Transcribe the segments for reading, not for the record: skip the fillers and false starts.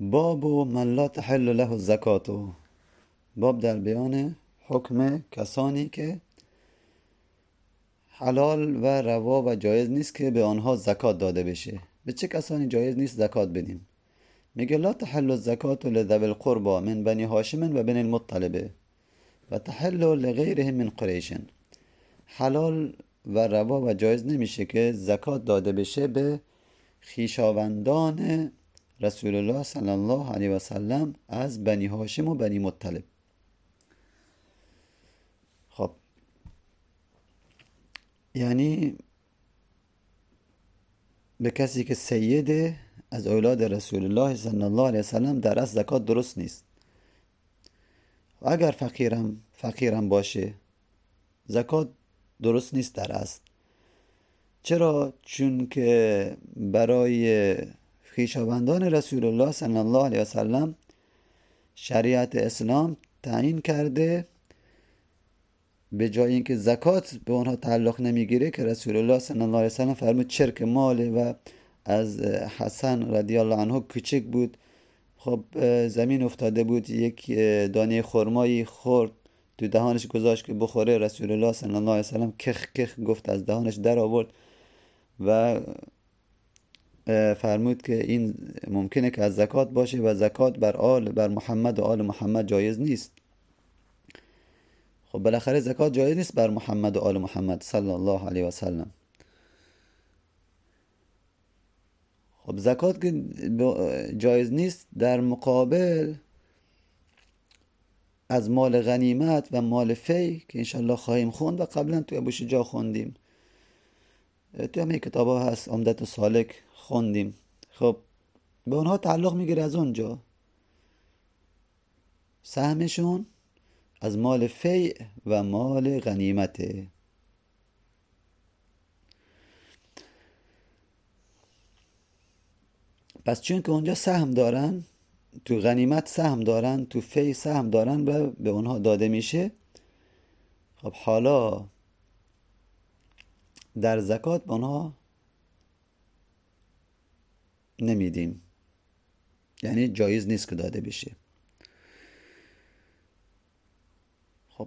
باب من لا تحل له الزکات. باب در بیان حکم کسانی که حلال و روا و جایز نیست که به آنها زکات داده بشه. به چه کسانی جایز نیست زکات بدیم؟ میگه لا تحل الزکات لذوی القربى من بنی هاشم و بنی المطلب و تحل لغیرهم من قریش. حلال و روا و جایز نمیشه که زکات داده بشه به خویشاوندان رسول الله صلی الله علیه و سلم از بنی هاشم و بنی مطلب. خب یعنی به کسی که سیده از اولاد رسول الله صلی الله علیه و سلم در اصل زکات درست نیست. و اگر فقیرم باشه زکات درست نیست در اصل. چرا؟ چون که برای خویشاوندان رسول الله صلی الله علیه و سلم شریعت اسلام تعیین کرده به جای اینکه زکات به اونها تعلق نمیگیره که رسول الله صلی الله علیه و سلم فرمود چرک ماله و از حسن رضی الله عنه کوچک بود. خب زمین افتاده بود، یک دانه خرمایی خورد تو دهانش گذاشت که بخوره، رسول الله صلی الله علیه و سلم کخ کخ گفت، از دهانش در آورد و فرمود که این ممکنه که از زکات باشه و زکات بر محمد و آل محمد جایز نیست. خب بالاخره زکات جایز نیست بر محمد و آل محمد صلی الله علیه و سلم. خب زکات که جایز نیست، در مقابل از مال غنیمت و مال فی که انشالله خواهیم خوند و قبلا توی ابو شجاع خوندیم، تو همه کتاب ها هست، عمدت سالک خوندیم. خب به اونها تعلق میگیره از اونجا، سهمشون از مال فی و مال غنیمته. پس چون که اونجا سهم دارن، تو غنیمت سهم دارن، تو فی سهم دارن و به اونها داده میشه، خب حالا در زکات به اونها نمیدیم، یعنی جایز نیست که داده بشه. خب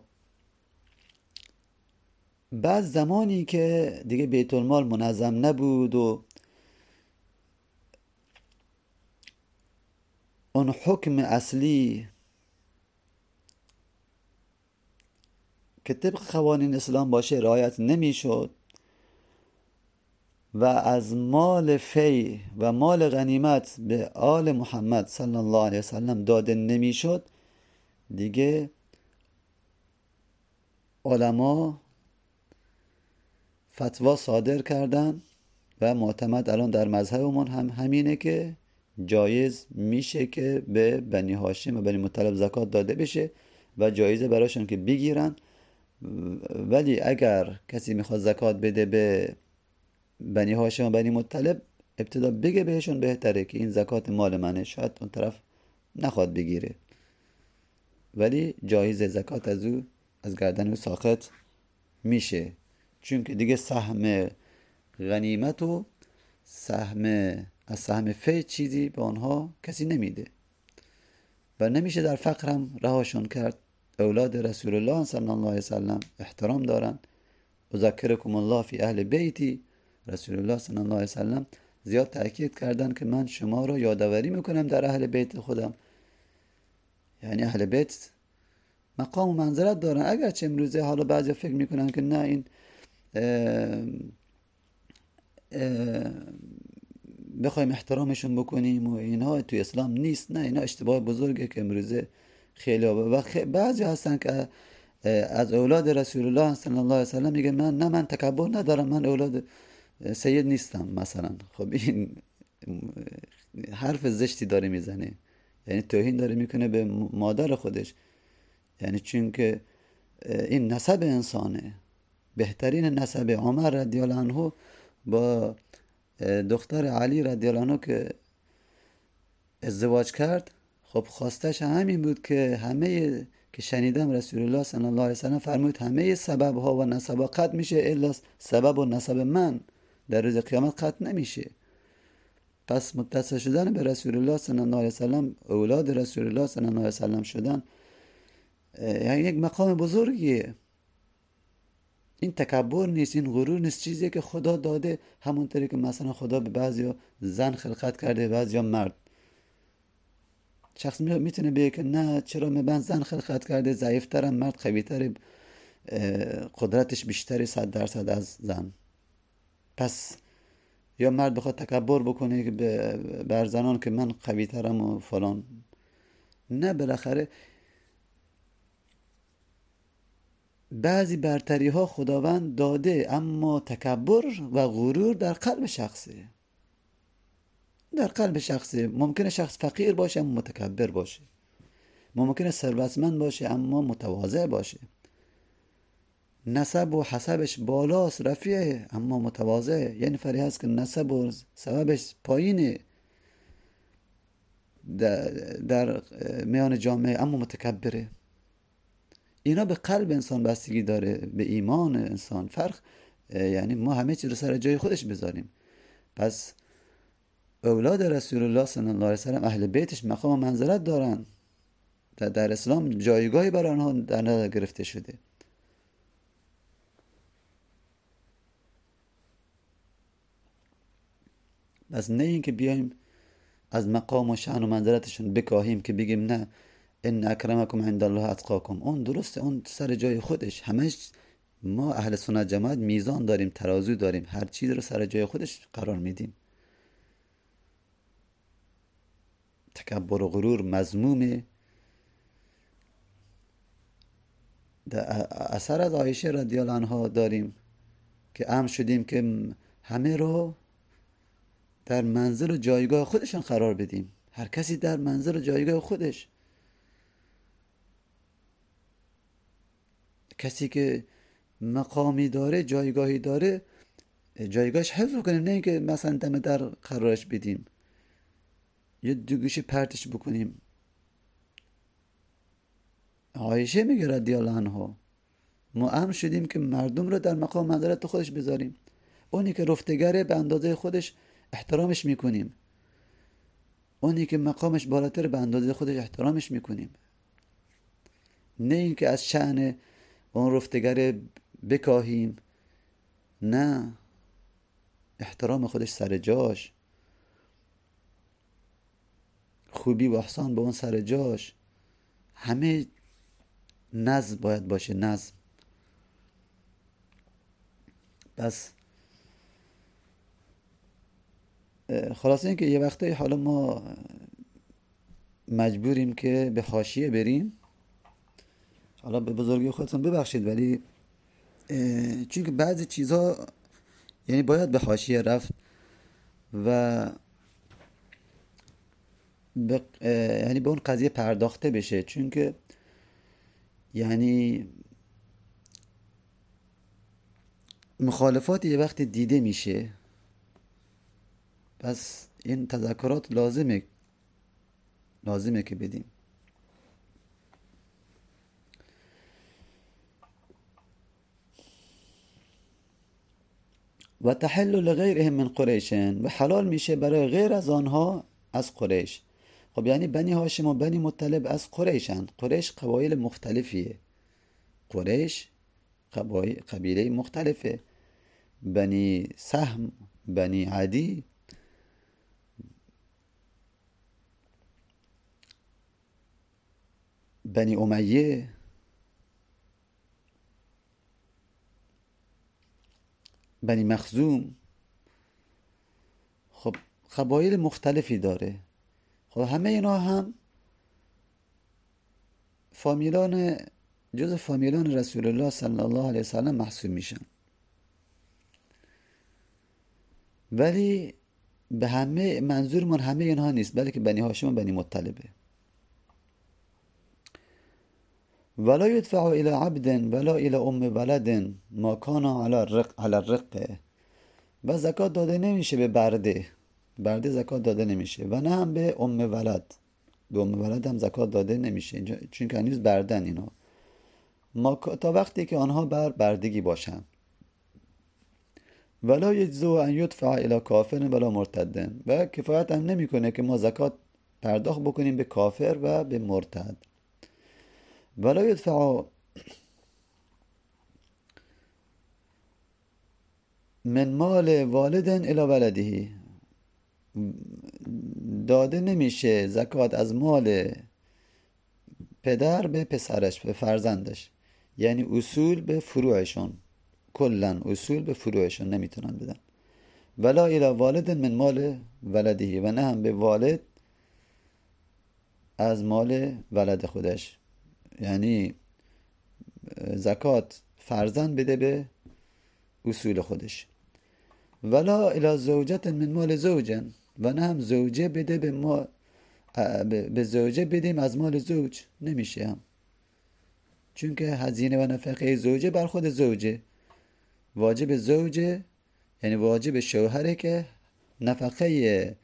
بعد زمانی که دیگه بیت المال منظم نبود و اون حکم اصلی که طبق قوانین اسلام باشه رعایت نمیشد و از مال فی و مال غنیمت به آل محمد صلی الله علیه وسلم داده نمیشد، دیگه علما فتوا صادر کردن و معتمد الان در مذهبمون هم همینه که جایز میشه که به بنی هاشم و بنی مطلب زکات داده بشه و جایزه براشون که بگیرن. ولی اگر کسی میخواد زکات بده به بنی هاشم و بنی مطلب، ابتدا بگه بهشون بهتره که این زکات مال منه، شاید اون طرف نخواد بگیره، ولی جایزه زکات از گردن او ساقط میشه، چون که دیگه سهم غنیمت و از سهم فی چیزی به آنها کسی نمیده و نمیشه در فقر هم رهاشون کرد. اولاد رسول الله صلی الله علیه وسلم احترام دارن. اذکرکم الله فی اهل بیتی، رسول الله صلی الله علیه وسلم زیاد تأکید کردن که من شما رو یادآوری میکنم در اهل بیت خودم. یعنی اهل بیت مقام و منزلت دارن، اگرچه امروزه حالا بعضی فکر میکنن که نه این بخوایم احترامشون بکنیم و اینها توی اسلام نیست. نه، اینا اشتباه بزرگه که امروزه خیلی بعضی هستن که از اولاد رسول الله صلی الله علیه وسلم میگه من تکبر ندارم، من اولاد سید نیستم مثلا. خب این حرف زشتی داره میزنه، یعنی توهین داره میکنه به مادر خودش، یعنی چون که این نسب انسانه، بهترین نسب عمر رضی الله عنه با دختر علی رضی الله عنه که ازدواج کرد، خب خواستش همین بود که همه که شنیدم رسول الله صلی الله علیه وسلم فرمود همه سبب ها و نسب ها قطع میشه الا سبب و نسب من در روز قیامت قطع نمیشه. پس متصل شدن به رسول الله صلی الله علیه وسلم، اولاد رسول الله صلی الله علیه وسلم شدن، یعنی یک مقام بزرگیه. این تکبر نیست، این غرور نیست، چیزی که خدا داده. همونطوری که مثلا خدا به بعضیا زن خلقت کرده، بعضیا مرد. شخص میتونه بگه که نه، چرا من زن خلقت کرده، ضعیفترم، مرد قویتره، قدرتش بیشتری 100% از زن. پس یا مرد بخواد تکبر بکنه که بر زنان که من قویترم و فلان. نه، بالاخره بعضی برتری ها خداوند داده، اما تکبر و غرور در قلب شخصه. در قلب شخصه. ممکنه شخص فقیر باشه اما متکبر باشه، ممکنه ثروتمند باشه اما متواضع باشه، نسب و حسبش بالاست، رفیعه، اما متواضع. یه نفری هست که نسب و سببش پایینه در میان جامعه اما متکبره. اینا به قلب انسان بستگی داره، به ایمان انسان فرق. یعنی ما همه چیز رو سر جای خودش بذاریم. پس اولاد رسول الله صلی الله علیه وسلم، اهل بیتش مقام و منزلت دارن، در اسلام جایگاهی برای آنها در نظر گرفته شده. پس نه این که بیایم از مقام و شأن و منزلتشون بکاهیم که بگیم نه ان اکرمکم عند الله اتقاکم. اون درسته، اون سر جای خودش. همش ما اهل سنت جماعت میزان داریم، ترازو داریم، هر چیز رو سر جای خودش قرار میدیم. تکبر و غرور مذمومه. اثر از عایشه رضی الله عنها داریم که امر شدیم که همه رو در منزل و جایگاه خودشان قرار بدیم، هر کسی در منزل و جایگاه خودش. کسی که مقامی داره، جایگاهی داره، جایگاهش حفظ کنیم، نه اینکه مثلا دم در قرارش بدیم، یه دو گوشه پرتش بکنیم. عایشه میگه رضی الله عنها ما امر شدیم که مردم رو در مقام منزلت خودش بذاریم. اونی که رفتگره به اندازه خودش احترامش میکنیم، اونی که مقامش بالاتر به اندازه خودش احترامش میکنیم. نه اینکه از شأن اون رفتگره بکاهیم، نه، احترام خودش سر جاش، خوبی و احسان به اون سر جاش. همه نظم باید باشه، نظم. پس خلاصه این که یه وقتایی حالا ما مجبوریم که به حاشیه بریم. حالا به بزرگی خودتون ببخشید، ولی چون که بعضی چیزها یعنی باید به حاشیه رفت و یعنی به اون قضیه پرداخته بشه، چون که یعنی مخالفات یه وقت دیده میشه. پس این تذکرات لازمه که بدیم. و تحل لغیرهم من قریشن، و حلال میشه برای غیر از آنها از قریش. خب یعنی بنی هاشم و بنی مطلب از قریشن. قریش قبایل مختلفیه، قریش قبیله مختلفه. بنی سهم، بنی عدی، بنی امیه، بنی مخزوم. خب قبایل مختلفی داره. خب همه اینا هم جز فامیلان رسول الله صلی الله علیه وسلم محسوب میشن، ولی به همه منظورمون همه اینها نیست، بلکه بنی هاشم و بنی مطلبه. ولا يدفع الى عبد ولا الى ام ولد ما كان على الرق. و زکات داده نمیشه به برده زکات داده نمیشه، و نه هم به ام ولد. به ام ولد هم زکات داده نمیشه، چون که هنوز بردن اینا. تا وقتی که آنها بر بردگی باشن. ولا یجزو ان یدفع الى کافر ولا مرتد، و کفایت هم نمیکنه که ما زکات پرداخت بکنیم به کافر و به مرتد. ولا یدفع من مال والد الى ولده، داده نمیشه زکات از مال پدر به پسرش، به فرزندش، یعنی اصول به فروعشون، کلا اصول به فروعشون نمیتونن بدن. ولا الی والد من مال ولده، و نه هم به والد از مال ولد خودش، یعنی زکات فرزند بده به اصول خودش. ولا الی زوجت من مال زوجن، و نه هم زوجه بده به ما، به زوجه بدیم از مال زوج، نمیشه هم، چون که هزینه و نفقه زوجه بر خود زوجه، واجب زوجه یعنی واجب شوهره که نفقه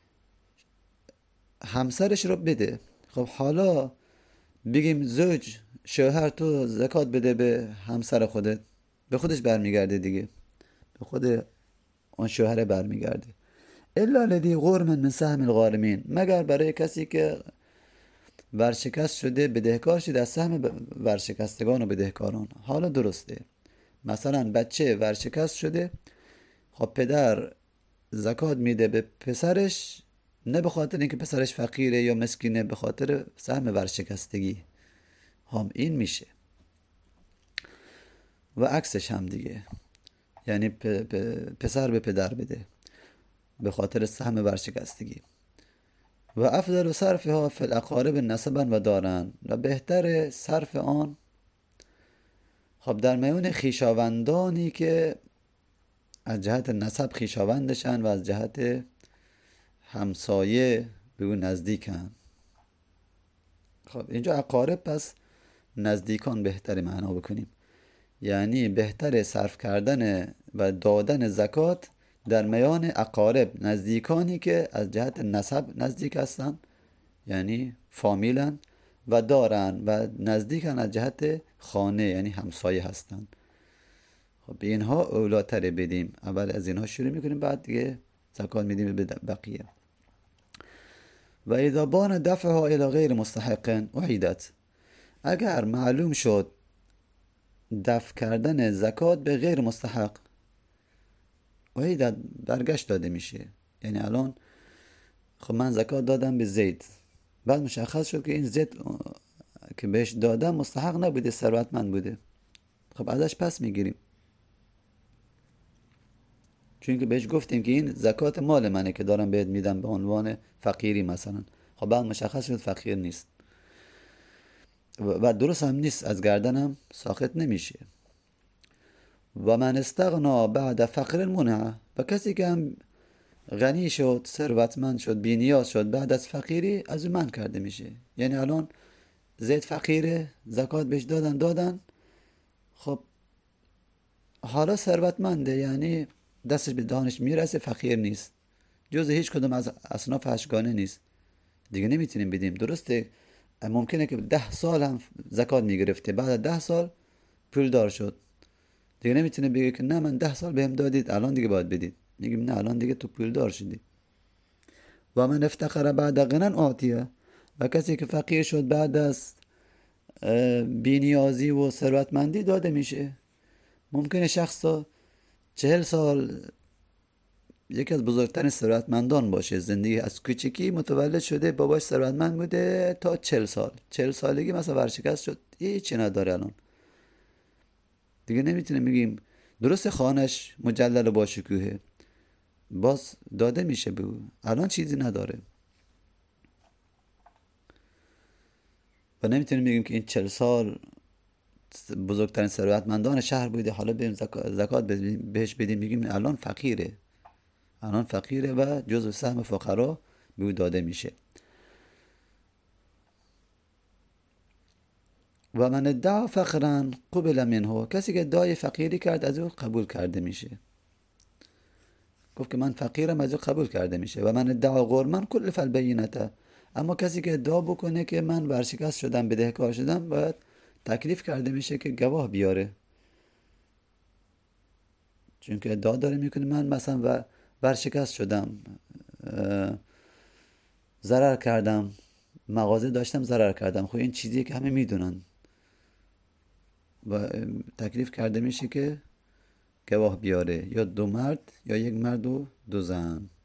همسرش رو بده. خب حالا بگیم زوج، شوهر تو زکات بده به همسر خودت، به خودش برمیگرده دیگه، به خود اون شوهر برمیگرده. الا لدی غرم من سهم الغارمین، مگر برای کسی که ورشکست شده، بدهکار شده از سهم ورشکستگان و بدهکاران. حالا درسته، مثلا بچه ورشکست شده، خب پدر زکات میده به پسرش، نه به خاطر اینکه پسرش فقیره یا مسکینه، به خاطر سهم ورشکستگی هم این میشه. و عکسش هم دیگه، یعنی پسر به پدر بده به خاطر سهم ورشکستگی. و افضل صرفها فی الاقارب نسبا و دارن، و بهتر صرف آن خب در میون خیشاوندانی که از جهت نسب خیشاوندشن و از جهت همسایه به اون نزدیکن. خب اینجا اقارب، پس نزدیکان بهتر معنا بکنیم، یعنی بهتر صرف کردن و دادن زکات در میان اقارب، نزدیکانی که از جهت نسب نزدیک هستن، یعنی فامیلن، و دارن و نزدیکن از جهت خانه، یعنی همسایه هستن. خب به اینها اولاتر بدیم، اول از اینها شروع میکنیم، بعد دیگه زکات میدیم به بقیه. و اذا بان دفعها الى غیر مستحق اعیدت، اگر معلوم شد دفع کردن زکات به غیر مستحق، اعیدت برگشت داده میشه. یعنی الان خب من زکات دادم به زید، بعد مشخص شد که این زید که بهش دادم مستحق نبوده، ثروتمند بوده، خب ازش پس میگیریم، چون که بهش گفتیم که این زکات مال منه که دارم بهت میدم به عنوان فقیری مثلا. خب بعد مشخص شد فقیر نیست و درست هم نیست، از گردنم ساقط نمیشه. و من استغنا بعد فقر المنع، و کسی که هم غنی شد، ثروتمند شد، بی‌نیاز شد بعد از فقیری، از اون منع کرده میشه. یعنی الان زید فقیره، زکات بهش دادن، خب حالا ثروتمنده، یعنی دستش به دانش میرسه، فقیر نیست، جز هیچ کدوم از اصناف هشتگانه نیست، دیگه نمیتونیم بدیم. درسته ممکنه که 10 سال هم زکات میگرفته، بعد 10 سال پول دار شد، دیگه نمیتونه بگه که نه من 10 سال بهم دادید الان دیگه باید بدید، میگیم نه الان دیگه تو پول دار شدی. و من افتقر بعد غنن اعطیه، و کسی که فقیر شد بعد از بی‌نیازی و ثروتمندی داده میشه. ممکنه شخص 40 سال یکی از بزرگترین ثروتمندان باشه، زندگی از کوچکی متولد شده، باباش ثروتمند بوده تا 40 سالگی مثلا ورشکست شد، هیچی نداره، الان دیگه نمیتونه بگیم. درست خانش مجلل و باشکوهه، باز داده میشه به او، الان چیزی نداره و نمیتونیم بگیم که این 40 سال بزرگترین ثروتمندان شهر بوده، حالا بریم زکات بهش بدیم، بگیم الان فقیره و جزو سهم فقرا به او داده میشه. و من ادعا فقرا قبل منه، کسی که ادعای فقیری کرد از او قبول کرده میشه، گفت که من فقیرم، از او قبول کرده میشه. و من ادعا غرما کلف البینته، اما کسی که ادعا بکنه که من ورشکست شدم، بدهکار شدم، باید تکلیف کرده میشه که گواه بیاره، چون که ادعا داره میکنه من مثلا و ورشکست شدم، ضرر کردم، مغازه داشتم ضرر کردم. خب این چیزیه که همه میدونن و تکلیف کرده میشه که گواه بیاره، یا 2 مرد یا 1 مرد و 2 زن.